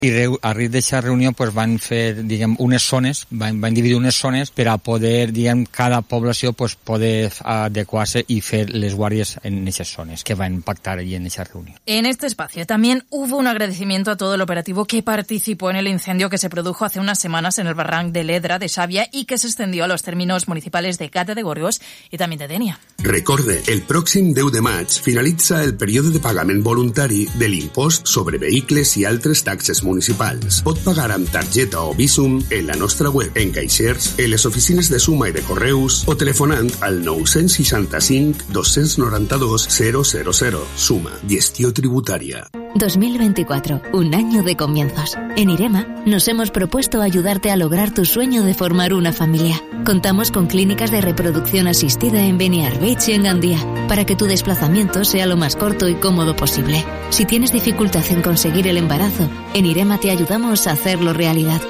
I arrel d'aquesta reunió pues, van fer, diguem, unes zones, van dividir unes zones per a poder, diguem, cada població pues, poder adequar-se y fer les guàrdies en esas zones que van pactar allí en esa reunión. En este espacio también hubo un agradecimiento a todo el operativo que participó en el incendio que se produjo hace unas semanas en el barranc de l'Edra de Xàbia y que se extendió a los términos municipales de Gata de Gorgos y también de Dénia. Recorde, el pròxim 10 de maig finalitza el període de pagament voluntari de l'impost sobre vehicles i altres taxes municipals. Pot pagar amb targeta o Bizum en la nostra web, en caixers, en les oficines de Suma i de Correus o telefonant al 965 292 000. Suma, gestió tributaria. 2024, un año de comienzos. En Irema nos hemos propuesto ayudarte a lograr tu sueño de formar una familia. Contamos con clínicas de reproducción asistida en Beniarbeig y en Gandía, para que tu desplazamiento sea lo más corto y cómodo posible. Si tienes dificultad en conseguir el embarazo, en Irema te ayudamos a hacerlo realidad.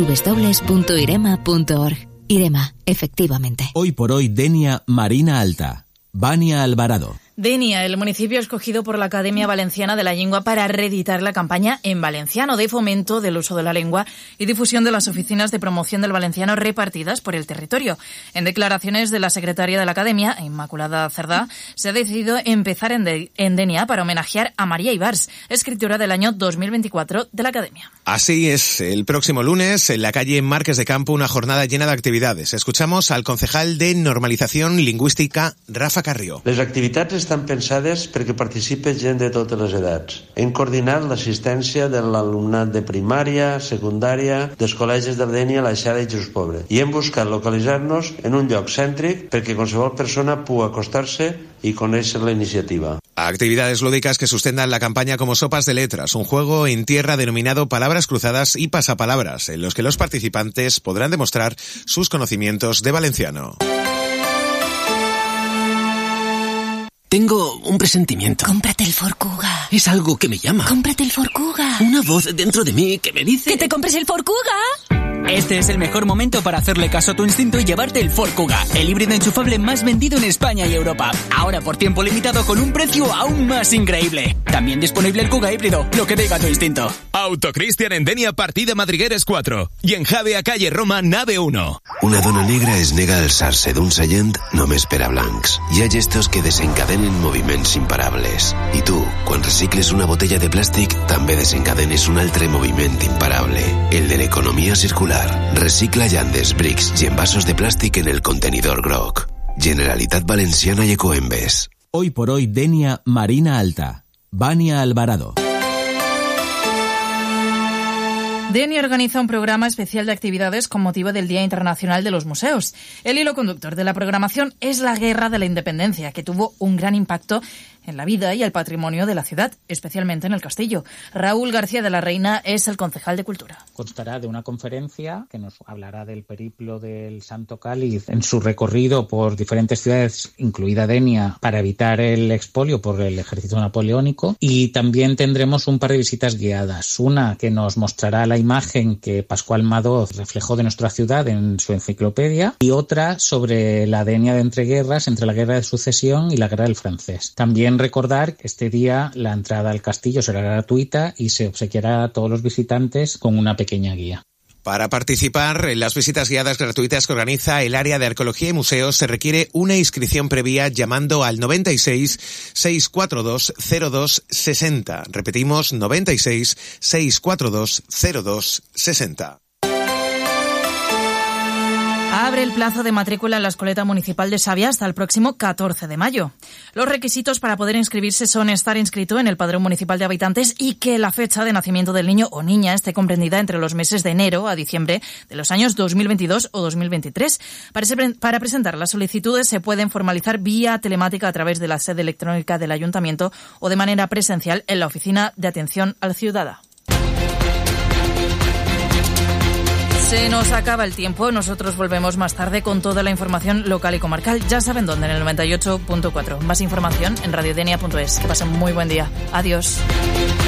www.irema.org. Irema, efectivamente. Hoy por hoy, Dénia, Marina Alta. Vania Alvarado. Dénia, el municipio escogido por la Academia Valenciana de la Lengua para reeditar la campaña en valenciano de fomento del uso de la lengua y difusión de las oficinas de promoción del valenciano repartidas por el territorio. En declaraciones de la secretaria de la Academia, Inmaculada Cerdá, se ha decidido empezar en Dénia para homenajear a María Ibars, escritora del año 2024 de la Academia. Así es, el próximo lunes en la calle Márquez de Campo una jornada llena de actividades. Escuchamos al concejal de Normalización Lingüística, Rafa Carrió. Les activitats estan pensades perquè participe gent de totes les edats. Hem coordinat l'assistència de l'alumnat de primària, secundària, dels col·legis de Dénia, l'Aixada i Jesús Pobre. I hem buscat localitzar-nos en un lloc cèntric perquè qualsevol persona pugui acostar-se y conèixer la iniciativa. Actividades lúdicas que sustentan la campaña como Sopas de Letras, un juego en tierra denominado Palabras Cruzadas y Pasapalabras, en los que los participantes podrán demostrar sus conocimientos de valenciano. Tengo un presentimiento. Cómprate el Ford Kuga. Es algo que me llama. Cómprate el Ford Kuga. Una voz dentro de mí que me dice... ¡Que te compres el Ford Kuga! Este es el mejor momento para hacerle caso a tu instinto y llevarte el Ford Kuga, el híbrido enchufable más vendido en España y Europa. Ahora por tiempo limitado con un precio aún más increíble. También disponible el Kuga híbrido, lo que diga tu instinto. Autocristian en Dénia, partida Madrigueres 4. I en Javea, calle Roma, nave 1. Una dona negra es nega a alçar-se d'un seient només per a blancs. Hi ha gestos que desencadenen moviments imparables. I tu, quan recicles una botella de plàstic, també desencadenes un altre moviment imparable, el de l'economia circular. Recicla llandes, brics i envasos de plàstic en el contenidor groc. Generalitat Valenciana y Ecoembes. Hoy por hoy, Dénia, Marina Alta. Vania Alvarado. Dénia organiza un programa especial de actividades con motivo del Día Internacional de los Museos. El hilo conductor de la programación es la Guerra de la Independencia, que tuvo un gran impacto en la vida y el patrimonio de la ciudad, especialmente en el castillo. Raúl García de la Reina es el concejal de Cultura. Constará de una conferencia que nos hablará del periplo del Santo Cáliz en su recorrido por diferentes ciudades, incluida Dénia, para evitar el expolio por el ejército napoleónico. Y también tendremos un par de visitas guiadas. Una que nos mostrará la imagen que Pascual Madoz reflejó de nuestra ciudad en su enciclopedia, y otra sobre la Dénia de entreguerras, entre la Guerra de Sucesión y la Guerra del Francés. También recordar que este día la entrada al castillo será gratuita y se obsequiará a todos los visitantes con una pequeña guía. Para participar en las visitas guiadas gratuitas que organiza el área de Arqueología y Museos se requiere una inscripción previa llamando al 96 642 02 60. Repetimos, 96 642 02 60. Abre el plazo de matrícula en la Escoleta Municipal de Xàbia hasta el próximo 14 de mayo. Los requisitos para poder inscribirse son estar inscrito en el Padrón Municipal de Habitantes y que la fecha de nacimiento del niño o niña esté comprendida entre los meses de enero a diciembre de los años 2022 o 2023. Para presentar las solicitudes se pueden formalizar vía telemática a través de la sede electrónica del Ayuntamiento o de manera presencial en la Oficina de Atención al Ciudadano. Se nos acaba el tiempo, nosotros volvemos más tarde con toda la información local y comarcal. Ya saben dónde, en el 98.4. Más información en radiodenia.es. Que pasen muy buen día. Adiós.